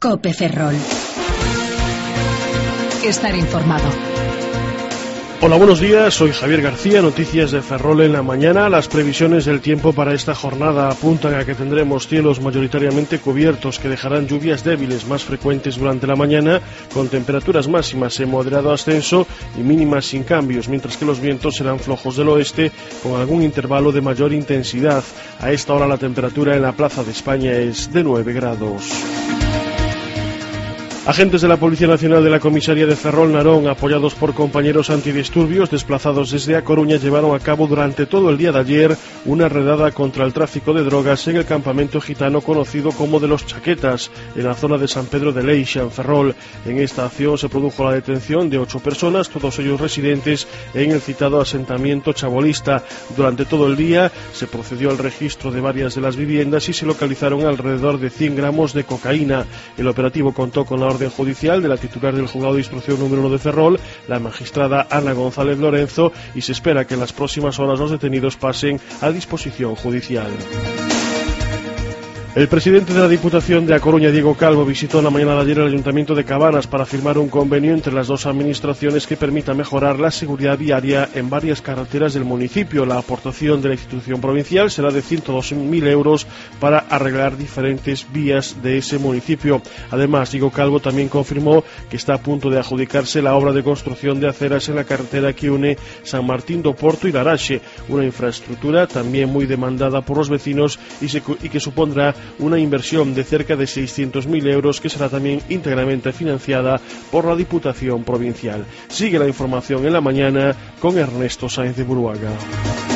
COPE Ferrol. Estar informado. Hola, buenos días, soy Javier García, noticias de Ferrol en la mañana. Las previsiones del tiempo para esta jornada apuntan a que tendremos cielos mayoritariamente cubiertos que dejarán lluvias débiles más frecuentes durante la mañana, con temperaturas máximas en moderado ascenso y mínimas sin cambios, mientras que los vientos serán flojos del oeste con algún intervalo de mayor intensidad. A esta hora la temperatura en la Plaza de España es de 9 grados. Agentes de la Policía Nacional de la Comisaría de Ferrol Narón, apoyados por compañeros antidisturbios desplazados desde A Coruña, llevaron a cabo durante todo el día de ayer una redada contra el tráfico de drogas en el campamento gitano conocido como de los Chaquetas, en la zona de San Pedro de Leixa, en Ferrol. En esta acción se produjo la detención de 8 personas, todos ellos residentes en el citado asentamiento chabolista. Durante todo el día se procedió al registro de varias de las viviendas y se localizaron alrededor de 100 gramos de cocaína. El operativo contó con la orden judicial de la titular del juzgado de instrucción número 1 de Ferrol, la magistrada Ana González Lorenzo, y se espera que en las próximas horas los detenidos pasen a disposición judicial. El presidente de la Diputación de A Coruña, Diego Calvo, visitó la mañana de ayer el Ayuntamiento de Cabanas para firmar un convenio entre las dos administraciones que permita mejorar la seguridad viaria en varias carreteras del municipio. La aportación de la institución provincial será de 102.000 euros para arreglar diferentes vías de ese municipio. Además, Diego Calvo también confirmó que está a punto de adjudicarse la obra de construcción de aceras en la carretera que une San Martín do Porto y Laraxe, una infraestructura también muy demandada por los vecinos y que supondrá una inversión de cerca de 600.000 euros que será también íntegramente financiada por la Diputación Provincial. Sigue la información en la mañana con Ernesto Sáenz de Buruaga.